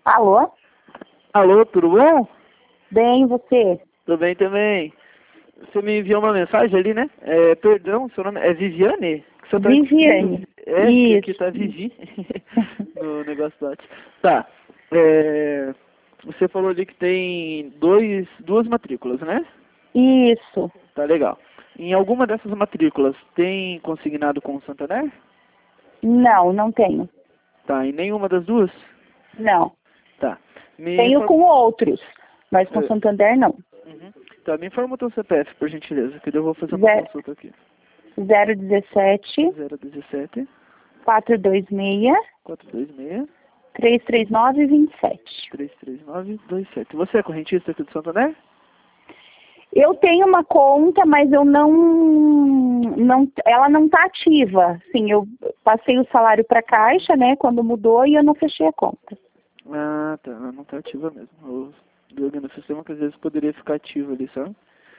Alô? Alô, tudo bom? Bem, e você? Tudo bem também. Você me enviou uma mensagem ali, né? Perdão, seu nome é Viviane? Que você tá Viviane. que Isso. aqui tá Vivi no negócio do WhatsApp. Tá. Você falou ali que tem duas matrículas, né? Isso. Tá legal. Em alguma dessas matrículas tem consignado com o Santander? Não, não tenho. Tá. Em nenhuma das duas? Não. Tá. Tenho com outros, mas com Eh, Santander não. Uhum. Tá, me informa o teu CPF, por gentileza, que eu vou fazer uma Ze- consulta aqui. 017 017 426 426 339 27. 33927. Você é correntista aqui do Santander? Eu tenho uma conta, mas eu ela não está ativa. Sim, eu passei o salário para a Caixa, né, quando mudou, e eu não fechei a conta. Ah, tá. Ela não tá ativa mesmo. Eu joguei no sistema que às vezes poderia ficar ativo ali, sabe?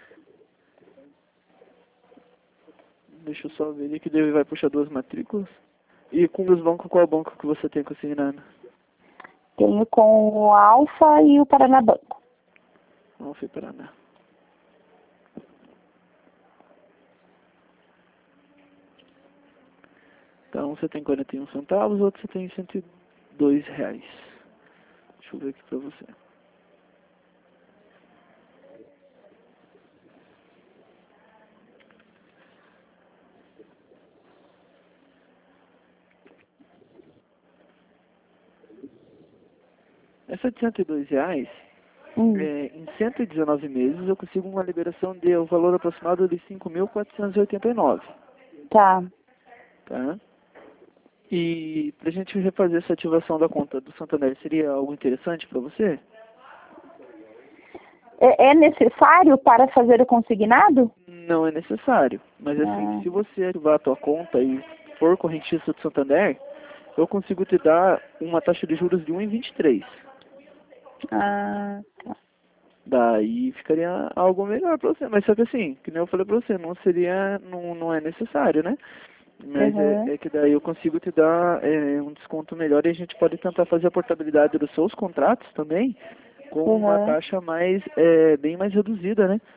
Deixa eu só ver ali que deve vai puxar duas matrículas. E com os bancos, qual banco que você tem consignado? Tenho com o Alfa e o Paranabanco. Vamos ver Paraná. Então você tem 41 centavos, outro você tem R$ 102. Deixa eu ver aqui pra você. Essa de R$ 102, em 119 meses eu consigo uma liberação de um valor aproximado de 5.489, Tá. tá? E pra gente refazer essa ativação da conta do Santander, seria algo interessante para você? É necessário para fazer o consignado? Não é necessário, mas assim, se você ativar a tua conta e for correntista do Santander, eu consigo te dar uma taxa de juros de 1,23. Tá. Daí ficaria algo melhor para você, mas só que assim, que nem eu falei para você, não é necessário, né? Mas Uhum. é que daí eu consigo te dar um desconto melhor e a gente pode tentar fazer a portabilidade dos seus contratos também com uma Uhum. taxa bem mais reduzida, né?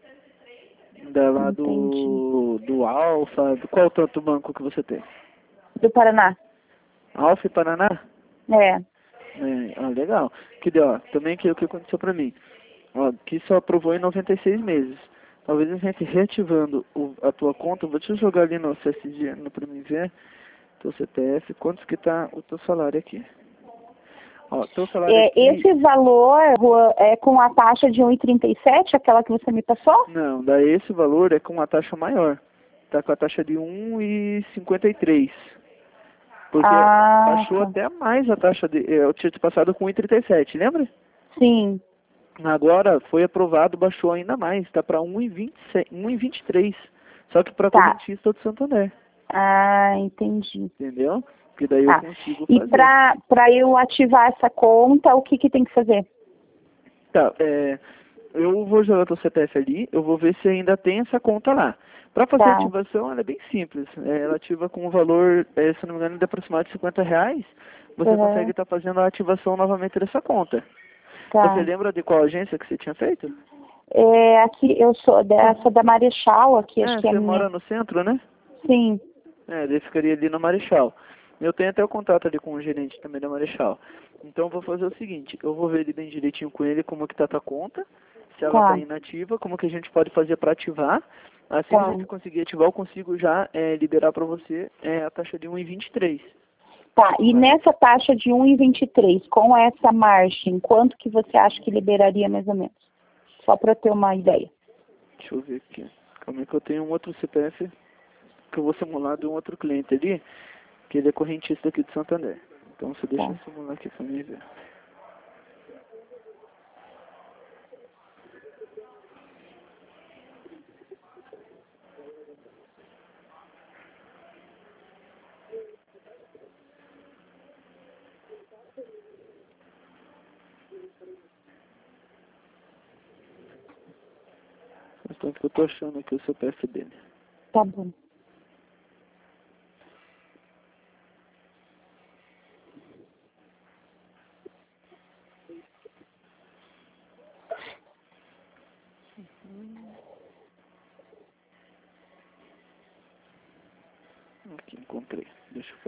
Da lá Entendi. do Alfa, qual tanto banco que você tem? Do Paraná? Alfa e Paraná? É. Legal. Que deu, ó, também que o que aconteceu pra mim. Ó, que só aprovou em 96 meses. Talvez a gente reativando a tua conta, eu vou te jogar ali no CSG, pra mim ver, teu CPF, quantos que tá o teu salário aqui. Ó, teu salário aqui, Esse valor é com a taxa de 1,37, aquela que você me passou? não, daí esse valor é com uma taxa maior. Tá com a taxa de 1,53. Porque Ah, baixou tá. até mais a taxa eu tinha te passado com 1,37, lembra? Sim. Agora foi aprovado, baixou ainda mais, está para 1,23. Só que para Tá. correntista do Santander, Ah, entendi. entendeu? Que daí eu Tá. consigo E fazer. para eu ativar essa conta, o que tem que fazer? Tá, eu vou jogar teu CPF ali, eu vou ver se ainda tem essa conta lá. Para fazer a Tá. ativação, ela é bem simples. Ela ativa com um valor, se não me engano, de aproximado de R$ 50. Você consegue Uhum. estar fazendo a ativação novamente dessa conta. Você Tá. lembra de qual agência que você tinha feito? Aqui eu sou dessa da Marechal, aqui acho que é a Você minha. mora no centro, né? Sim. Ele ficaria ali no Marechal. Eu tenho até o contato ali com o gerente também da Marechal. Então eu vou fazer o seguinte, eu vou ver ele bem direitinho com ele como que tá a tua conta, se ela tá Tá. inativa, como que a gente pode fazer para ativar. Assim que a Tá. gente conseguir ativar, eu consigo já liberar para você a taxa de 1,23. Tá. E Tá? nessa taxa de 1,23, com essa margem, quanto que você acha que liberaria mais ou menos? Só para ter uma ideia. Deixa eu ver aqui. Calma aí que eu tenho um outro CPF que eu vou simular de um outro cliente ali, que ele é correntista aqui de Santander. Então você deixa Tá. eu simular aqui pra mim ver. Tanto que eu tô achando aqui o CPF dele. Tá bom.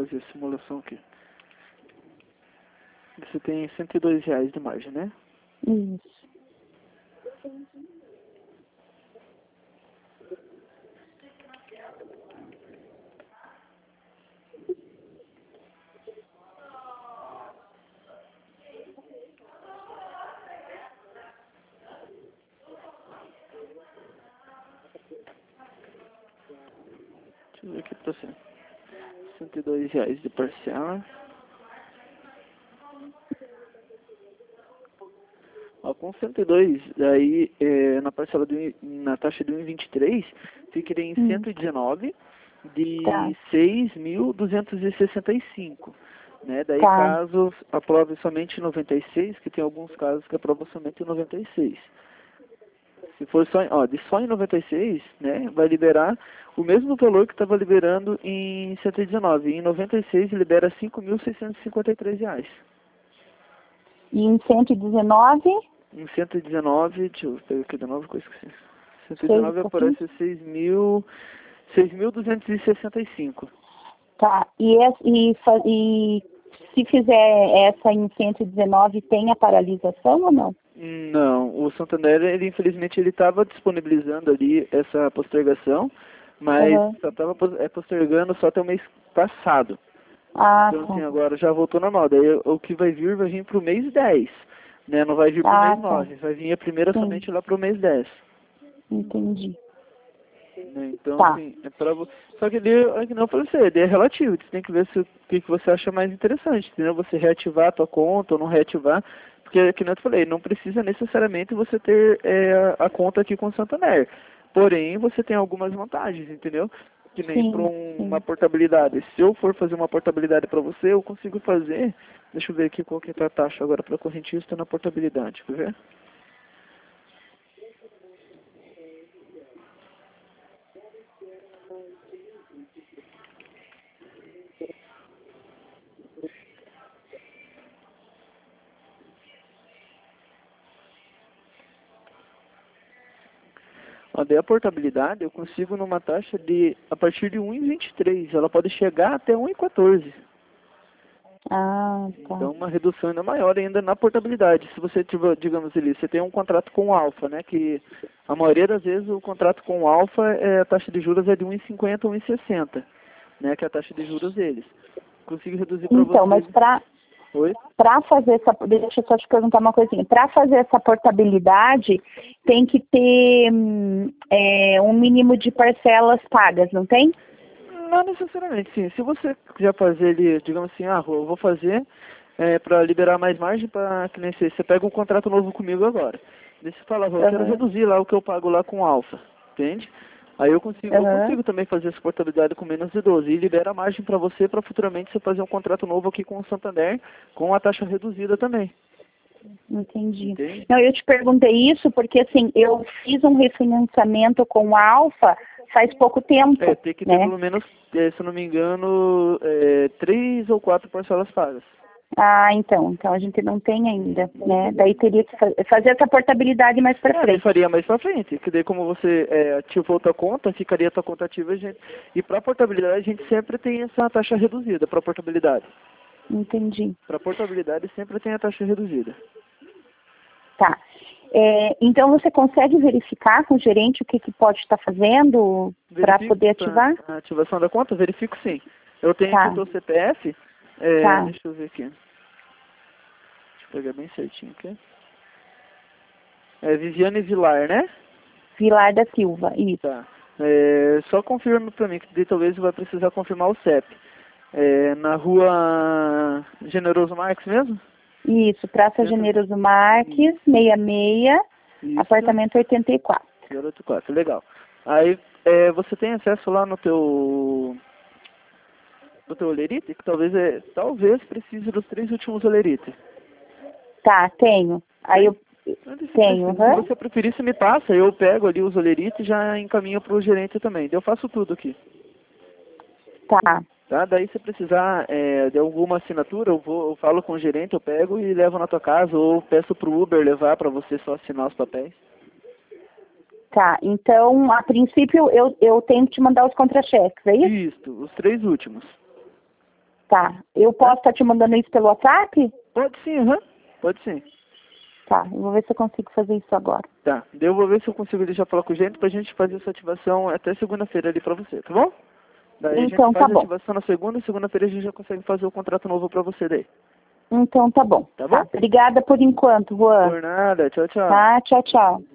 fazer a simulação aqui. Você tem R$ 102 de margem, né? Isso. Deixa eu ver aqui pra você. R$ 102 de parcela. Ó, com 102, daí na parcela na taxa de 1,23, ficaria em 119 de Tá. 6.265, né? Daí Tá. caso aprove somente 96, que tem alguns casos que aprovam somente 96. Se for só em 96, né, vai liberar o mesmo valor que estava liberando em 119. Em 96 libera R$ 5.653. E em 119? Em 119, deixa eu pegar aqui de novo, que eu esqueci. 119 aparece 6.265. Tá. E se fizer essa em 119, tem a paralisação ou não? Não, o Santander, ele infelizmente ele estava disponibilizando ali essa postergação, mas só estava postergando só até o mês passado. Então assim, agora já voltou normal. Daí o que vai vir para o mês 10, né? Não vai vir para o mês 9, vai vir a primeira somente lá para o mês 10. Entendi. Né? Então, assim, é pra você. Só que ele, que não falei pra você, ele é relativo. Você tem que ver o que você acha mais interessante, entendeu? Você reativar a tua conta ou não reativar. Porque, que nem eu falei, não precisa necessariamente você ter a conta aqui com o Santander. Porém, você tem algumas vantagens, entendeu? Que nem para uma portabilidade. Se eu for fazer uma portabilidade para você, eu consigo fazer. Deixa eu ver aqui qual que é a taxa agora para correntista na portabilidade. Quer ver? Daí a portabilidade eu consigo numa taxa de a partir de 1,23. Ela pode chegar até 1,14. Ah, tá. Então uma redução ainda maior ainda na portabilidade. Se você tiver, digamos ali, você tem um contrato com o Alfa, né? Que a maioria das vezes o contrato com o Alfa, a taxa de juros é de 1,50 ou 1,60, né? Que é a taxa de juros deles. Consigo reduzir para você. Então, mas para fazer essa, deixa eu só te perguntar uma coisinha. Para fazer essa portabilidade, tem que ter um mínimo de parcelas pagas, não tem? Não necessariamente, sim. Se você já fazer ali, digamos assim, eu vou fazer para liberar mais margem para que nem você pega um contrato novo comigo agora. Daí você fala, eu quero reduzir lá o que eu pago lá com o Alfa, entende? Aí eu consigo também fazer essa portabilidade com menos de 12 e libera a margem para você para futuramente você fazer um contrato novo aqui com o Santander com a taxa reduzida também. Entendi. Entende? Não, eu te perguntei isso porque assim, eu fiz um refinanciamento com a Alfa faz pouco tempo. Tem que ter pelo menos, se eu não me engano, 3 ou 4 parcelas pagas. Ah, então a gente não tem ainda, né? Daí teria que fazer essa portabilidade mais para frente. Faria mais para frente, que daí como você ativou a tua conta, ficaria a tua conta ativa, e para portabilidade a gente sempre tem essa taxa reduzida para portabilidade. Entendi. Para portabilidade sempre tem a taxa reduzida. Tá. Então você consegue verificar com o gerente o que pode estar fazendo para poder ativar? A ativação da conta, verifico sim. Eu tenho aqui o teu CPF. Deixa eu ver aqui. Deixa eu pegar bem certinho aqui. Viviane Vilar, né? Vilar da Silva, isso. Tá. Só confirma para mim, que talvez vai precisar confirmar o CEP. Na rua Generoso Marques mesmo? Isso, Praça Generoso Marques, 66, isso. Apartamento 84. 84, legal. Aí você tem acesso lá no teu olerite, que talvez precise dos 3 últimos olerites. Tá, tenho. Aí eu tenho. Se você preferir, você me passa, eu pego ali os olerites e já encaminho para o gerente também. Eu faço tudo aqui. Tá. Daí se precisar de alguma assinatura, eu falo com o gerente, eu pego e levo na tua casa, ou peço pro Uber levar para você só assinar os papéis. Tá, então, a princípio, eu tenho que te mandar os contra-cheques, é isso? Isso, os 3 últimos. Tá. Eu posso estar te mandando isso pelo WhatsApp? Pode sim, aham. Pode sim. Tá, eu vou ver se eu consigo fazer isso agora. Tá, daí eu vou ver se eu consigo deixar falar com o gente pra gente fazer essa ativação até segunda-feira ali pra você, tá bom? Daí a gente Então faz tá a bom. ativação na segunda-feira a gente já consegue fazer o contrato novo pra você daí. Então tá bom. Tá bom? Obrigada por enquanto, Juan. Por nada, tchau, tchau. Tá, tchau, tchau.